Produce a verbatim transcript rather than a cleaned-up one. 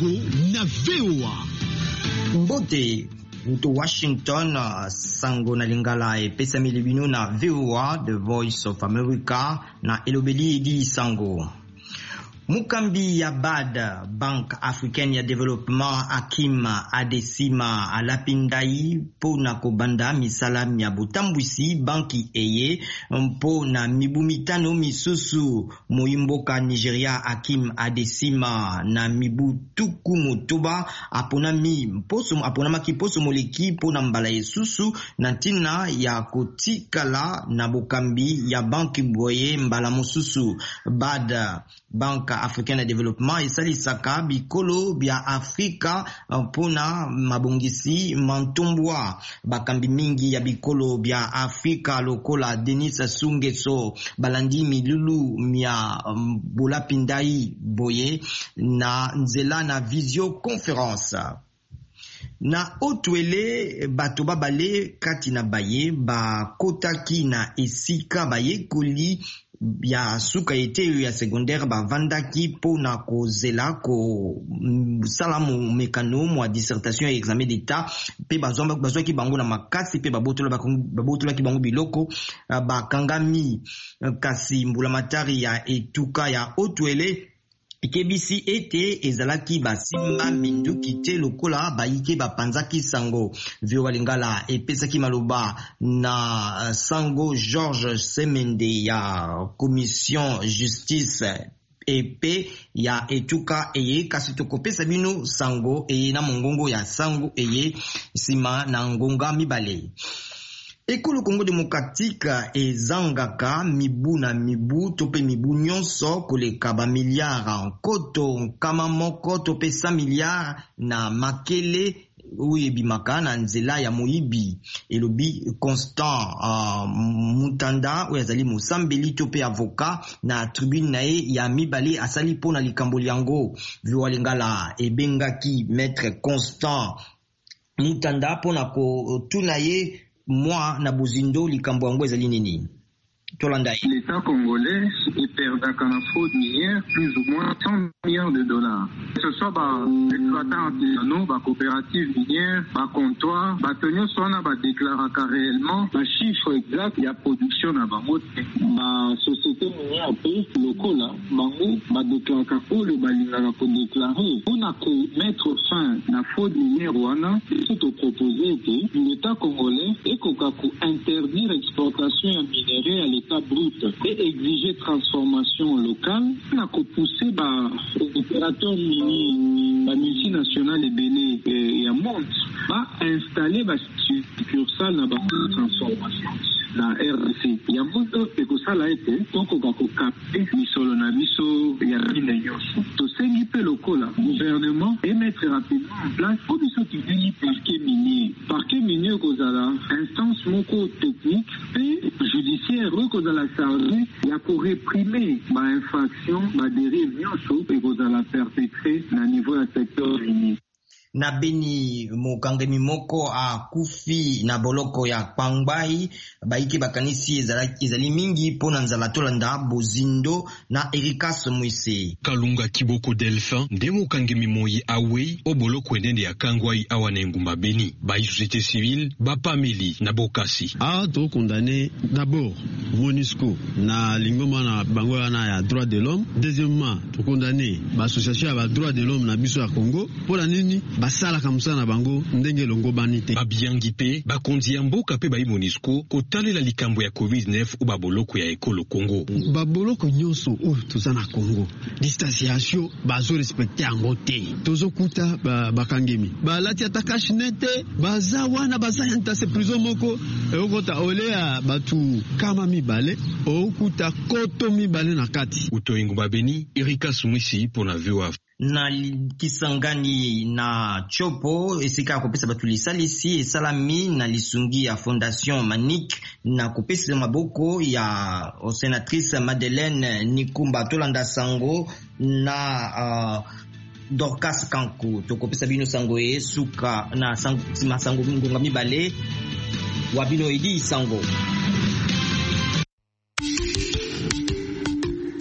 Congo na V O A. Mbote to Washington, sango na lingala e pesa milibino na V O A, The Voice of America, na elobeli di sango. Mukambi ya B A D, Banque Africaine ya Développement, Hakim Adesima alapindai po na kobanda misala ya butambwisi banki eye mpo na mibu mitano misusu moimboka Nigeria. Hakim Adesima na mibu tuku motoba aponami mposo aponamaki poso moleki po na mbala esusu na ntina ya kotikala na bokambi ya banki boye mbala mosusu. B A D, Banque Africaine ya Développement, esalisaka bikolo bya Afrika mpona mabongisi mantombwa. Bakambi mingi ya bikolo bya Afrika lokola Denis Sassou Nguesso balandi milulu mya um, bolapindai boye na nzela na visio conference. Na otwele bato babale kati na baye bakotaki na esika baye koli ya suka ete ya secondaire bavandaki po na kozela ko salamu mekano mwa dissertation ya examen d'état pe bazomba bazwaki bango na makasi pe babotola babotola ki bango biloko bakangami. Kasi mbula matari ya etuka ya otwele ikebisi ete ezalaki basimba minduki te lokola baike bapanzaki sango. Vio walingala epesaki maloba na sango Georges Semende ya Commission Justice epe ya etuka eye. Kasi tokopesa bino sango eye na mongongo ya sango eye sima na ngonga mibale. Ekolo Congo Démocratique ezangaka mibu na mibu tope mibu nyonso koleka ba miliara nkoto nkama moko tope cent milliards na makele uyebimaka na nzela ya moyibi. Elobi Constant uh, Mutanda oyazali mosambeli tope avocat na tribune na ye ya mibale asali po na likambo yango. Viwalingala ebengaki Maître Constant Mutanda po na ko tuna ye moi na buzindo likambo yango ezali nini. L'État congolais est perdu à la fraude minière plus ou moins cent milliards de dollars. Que ce soit par exploitants artisanaux, par coopératives minières, par comptoir, par tenir soit na ba déclarer réellement le chiffre exact de la production na bango. Ma société minière pays locaux là, bango ba déclarer ko le balingaka ko déclarer. On a que mettre fin na fraude minière wana, c'est au proposer que l'État congolais est kokaku interdire l'exportation ya minerai à l'État brut et exiger transformation locale. On a poussé par opérateurs mini, la multinationale ebele et à monte, va installer la succursale dans la transformation. La R D C. Il y a beaucoup de choses qui ont été donc on va capter misolo na miso ya mine nyonso. To sengi pe lokola gouvernement et mettre rapidement en place pour ceux qui viennent parquet minier. Parquet minier kozala instance moko technique et judiciaire kozala chargé ya ko réprimer ba infraction ba dérive nyonso et kozala perpétré na niveau ya secteur minier. Na Beni mokangemi moko a kufi na boloko ya Pangbai baiki bakanisi ezalaki ezali mingi pona nzala tolanda bozindo na Erikas Mwise. Kalunga Kiboko Delphin nde mokangemi moyi awe o boloko endende ya Kangwai awa na ngumba Beni ba société civile ba pameli na bokasi. A to condamné d'abord MONUSCO na lingoma na bango na ya droit de l'homme. Deuxièmement, to condamné ba association ya ba droit de l'homme na biso ya Congo pola nini basala kamsa na bango ndenge longo banite babiangi pe bakonzi ya mboka pe ba MONUSCO kotalela likambo ya covid dix-neuf u baboloko ya ekolo Congo. Baboloko nyonso o toza na Congo distanciation bazo respecter yango te tozo kuta ba bakangemi balati atakashi nete baza wana baza yanta se prison moko ekota olea batu kama mibale okuta koto mibale na kati utoyingo babeni Erikas Mwisi pona V O A. Na Kisangani na Chopo esika kopesa batu lisalisi esalami na lisungi ya Fondation Manik na kopesa maboko ya sénatrice Madeleine Nikumba tolanda sango na uh, Dorcas Kanku tokopesa bino sango e suka na sango sango ngonga mibale wabino edi sango.